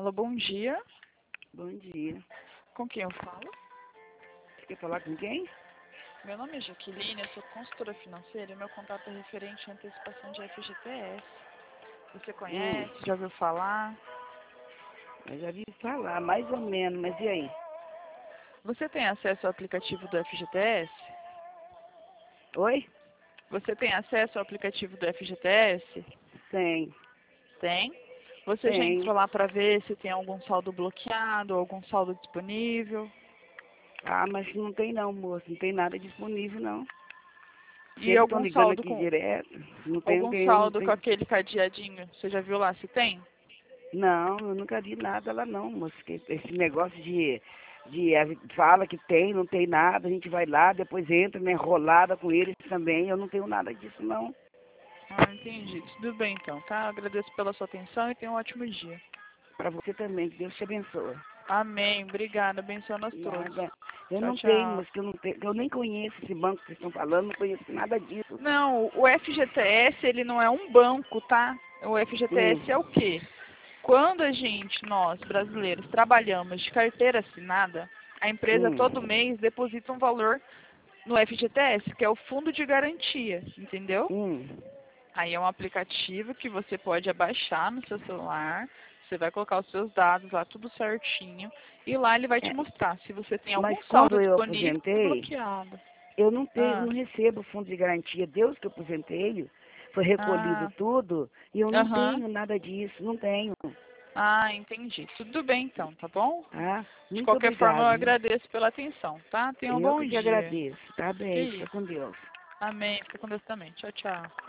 Alô, bom dia. Bom dia. Com quem eu falo? Você quer falar com quem? Meu nome é Jaqueline, eu sou consultora financeira e meu contato é referente à antecipação de FGTS. Você conhece? Já ouviu falar? Eu já vi falar, mais ou menos, mas e aí? Você tem acesso ao aplicativo do FGTS? Oi? Você tem acesso ao aplicativo do FGTS? Tem. Tem. Você já Tem. entrou lá para ver se tem algum saldo bloqueado, algum saldo disponível? Ah, mas não tem não, moço. Não tem nada disponível, não. E Sempre estão algum ligando saldo aqui com direto. Não tem, não algum tem, não saldo com tem. aquele cadeadinho? Você já viu lá se tem? Não, eu nunca vi nada lá não, moço. Esse negócio fala que tem, não tem nada, a gente vai lá, depois entra na enrolada com eles também. Eu não tenho nada disso, não. Ah, entendi. Tudo bem então, tá? Agradeço pela sua atenção e tenha um ótimo dia. Para você também, que Deus te abençoe. Amém. Obrigada. Abençoa-nos todos. Nada. Eu Tchau, não tenho, tchau. moço, que eu não tenho, eu nem conheço esse banco que vocês estão falando, não conheço nada disso. Não, o FGTS, ele não é um banco, tá? O Hum, FGTS é o quê? Quando nós, brasileiros, trabalhamos de carteira assinada, a empresa todo hum, mês deposita um valor no FGTS, que é o Fundo de Garantia, entendeu? hum. Aí é um aplicativo que você pode abaixar no seu celular, você vai colocar os seus dados lá, tudo certinho, e lá ele vai te É, mostrar se você tem mas algum saldo quando eu disponível ou aposentei, bloqueado. eu não tenho, Ah, não recebo fundo de garantia. Deus que eu aposentei, foi recolhido ah, tudo, e eu não aham. tenho nada disso, não tenho, Ah, entendi. Tudo bem então, tá bom? tá? De Muito qualquer forma, eu obrigado, viu? agradeço pela atenção, tá? Tenha um Eu bom que dia. agradeço, tá Que bem, fica isso. com Deus. Amém. Fica com Deus também. Tchau, tchau.